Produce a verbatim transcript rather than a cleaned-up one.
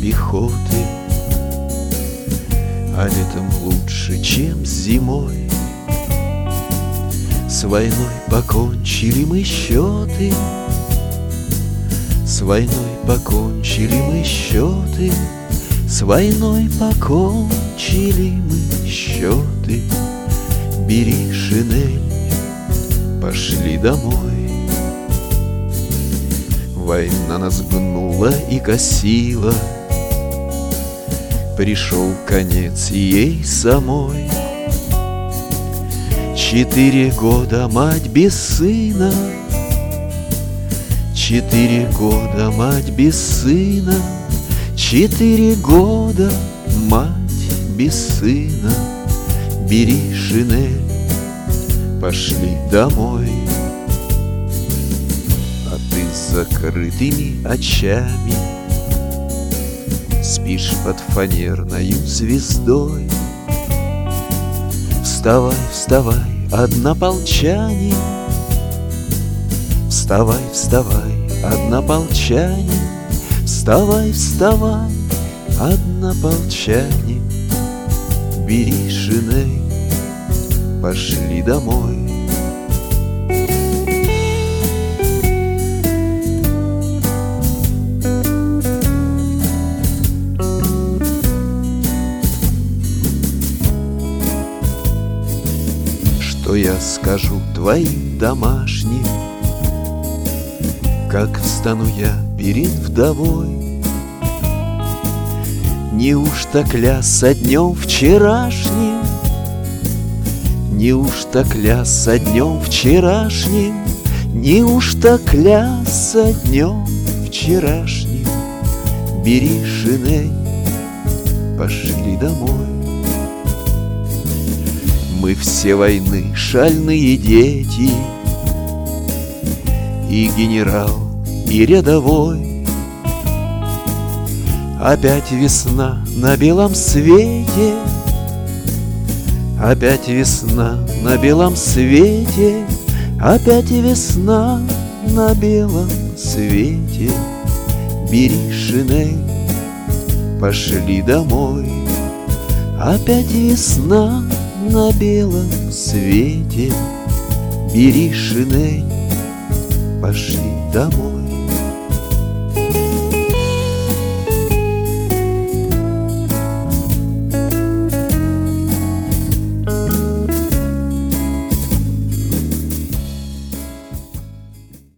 пехоты, а летом лучше, чем зимой. С войной покончили мы счеты, с войной покончили мы счеты, с войной покончили мы счеты. Бери шинель, пошли домой. Война нас гнула и косила, пришел конец ей самой. Четыре года мать без сына, четыре года мать без сына, четыре года мать без сына. Бери шинель, пошли домой. А ты с закрытыми очами спишь под фанерною звездой. Вставай, вставай, однополчане, вставай, вставай, однополчане, вставай, вставай, однополчане. Бери шинель, пошли домой. Что я скажу твоим домашним, как встану я перед вдовой? Неужто клясться днем вчерашним, неужто клясться днем вчерашним, неужто клясться днем вчерашним? Бери шинель, пошли домой. Мы все войны шальные дети, и генерал, и рядовой. Опять весна на белом свете, опять весна на белом свете, опять весна на белом свете. Бери шинель, пошли домой. Опять весна на белом свете. Бери шинель, пошли домой.